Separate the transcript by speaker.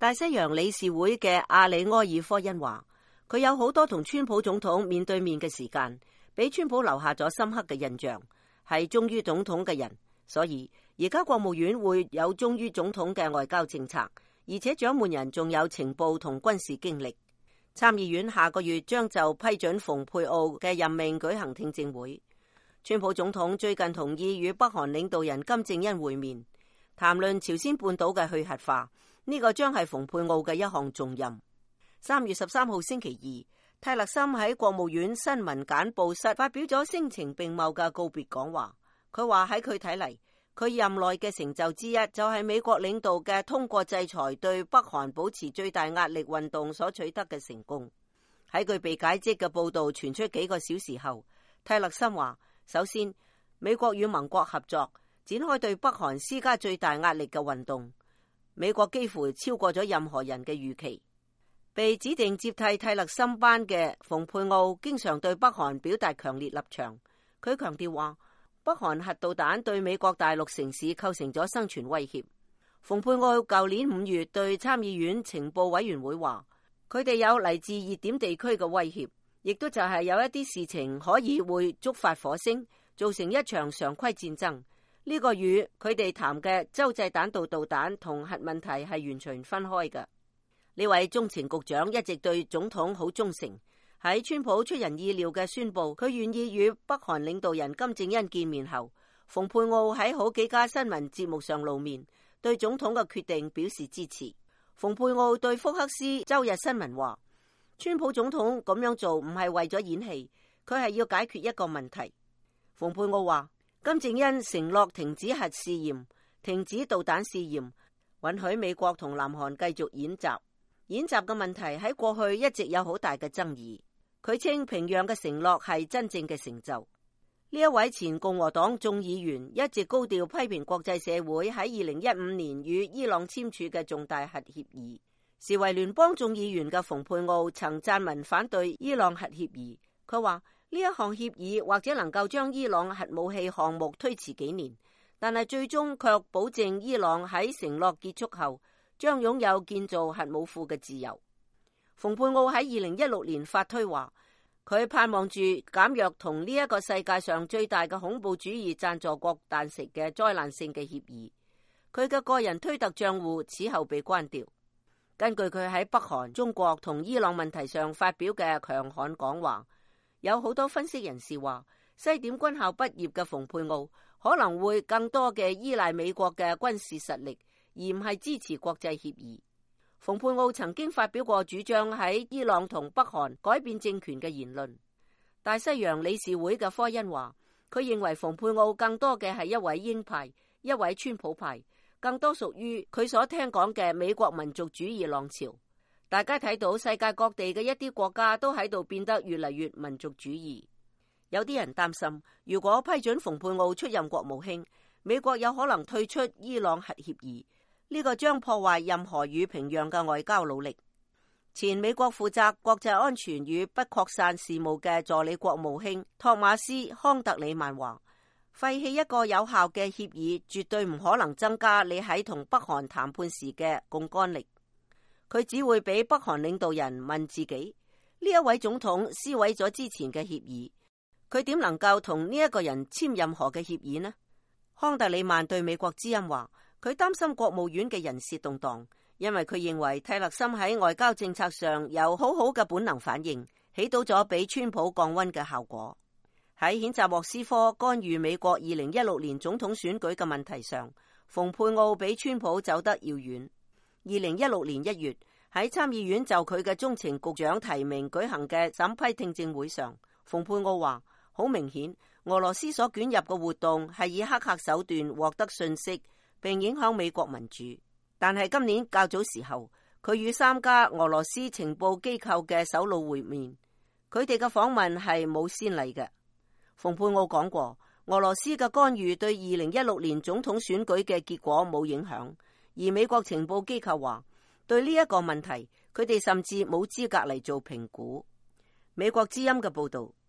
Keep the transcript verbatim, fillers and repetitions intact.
Speaker 1: 大西洋理事會嘅阿里埃爾科恩話，佢有好多同川普總統面對面嘅時間，俾川普留下咗深刻嘅印象，係忠於總統嘅人。所以而家國務院會有忠於總統嘅外交政策，而且掌門人仲有情報同軍事經歷。參議院下個月將就批准蓬佩奧嘅任命舉行聽證會。川普總統最近同意與北韓領導人金正恩會面，談論朝鮮半島嘅去核化，呢、這個將係蓬佩奧嘅一項重任。三月十三號星期二，泰勒森喺國務院新聞簡報室發表咗聲情並茂嘅告別講話。佢話喺佢睇嚟，佢任內嘅成就之一就係美國領導嘅通過制裁對北韓保持最大壓力運動所取得嘅成功。喺佢被解職嘅報道傳出幾個小時後，泰勒森話：首先，美國與盟國合作展開對北韓施加最大壓力嘅運動，美國幾乎超過咗任何人嘅預期。被指定接替泰勒森班嘅蓬佩奧經常對北韓表達強烈立場。佢強調話，北韓核導彈對美國大陸城市構成咗生存威脅。蓬佩奧舊年五月對參議院情報委員會話，佢哋有嚟自熱點地區嘅威脅，亦都就係有一啲事情可以會觸發火星，造成一場常規戰爭。呢、這個與佢哋談嘅洲際彈道導彈同核問題係完全分開嘅。呢位中情局長一直對總統好忠誠。喺川普出人意料嘅宣布佢願意與北韓領導人金正恩見面後，蓬佩奧喺好幾家新聞節目上露面，對總統嘅決定表示支持。蓬佩奧對福克斯周日新聞話，川普總統咁樣做唔係為咗演戲，佢係要解決一個問題。蓬佩奧話，金正恩承諾停止核試驗、停止導彈試驗，允許美國同南韓繼續演習。演習嘅問題喺過去一直有好大嘅爭議。佢稱平壤嘅承諾係真正嘅成就。呢一位前共和黨眾議員一直高調批評國際社會喺二零一五年與伊朗簽署嘅重大核協議。時為聯邦眾議員嘅蓬佩奧曾撰文反對伊朗核協議。佢話呢一項協議或者能夠將伊朗核武器項目推遲幾年，但係最終卻保證伊朗喺承諾結束後將擁有建造核武庫嘅自由。蓬佩奧喺二零一六年發推話，佢盼望住減弱同呢一個世界上最大嘅恐怖主義贊助國達成嘅災難性嘅協議。佢嘅個人推特賬戶此後被關掉。根據佢喺北韓、中國同伊朗問題上發表嘅強悍講話，有好多分析人士話，西點軍校畢業嘅蓬佩奧可能會更多嘅依賴美國嘅軍事實力，而唔係支持國際協議。蓬佩奧曾經發表過主張喺伊朗同北韓改變政權嘅言論。大西洋理事會嘅科恩話，佢認為蓬佩奧更多嘅係一位鷹派，一位川普派，更多屬於佢所聽講嘅美國民族主義浪潮。大家睇到世界各地嘅一啲國家都喺度變得越嚟越民族主義。有啲人擔心，如果批准蓬佩奧出任國務卿，美國有可能退出伊朗核協議。呢個將破壞任何與平壤嘅外交努力。前美國負責國際安全與不擴散事務嘅助理國務卿托馬斯康特里曼話，廢棄一個有效嘅協議絕對唔可能增加你喺同北韓談判時嘅槓桿力。佢只會俾北韓領導人問自己，呢一位總統撕毀咗之前嘅協議，佢點能夠同呢一個人簽任何嘅協議呢？康特里曼對美國之音話，佢擔心國務院嘅人事動盪，因為佢認為泰勒森喺外交政策上有好好嘅本能反應，起到咗俾川普降溫嘅效果。喺譴責莫斯科干預美國二零一六年總統選舉嘅問題上，蓬佩奧比川普走得遙遠。二零一六年一月，喺參議院就佢嘅中情局長提名舉行嘅審批聽證會上，蓬佩奧話，好明顯俄羅斯所捲入嘅活動係以黑客手段獲得信息，並影響美國民主。但係今年較早時候，佢與三家俄羅斯情報機構嘅首腦會面，佢哋嘅訪問係冇先例嘅。蓬佩奧講過，俄羅斯嘅干預對二零一六年總統選舉嘅結果冇影響，而美國情報機構話，對呢一個問題，佢哋甚至冇資格嚟做評估。美國之音嘅報道。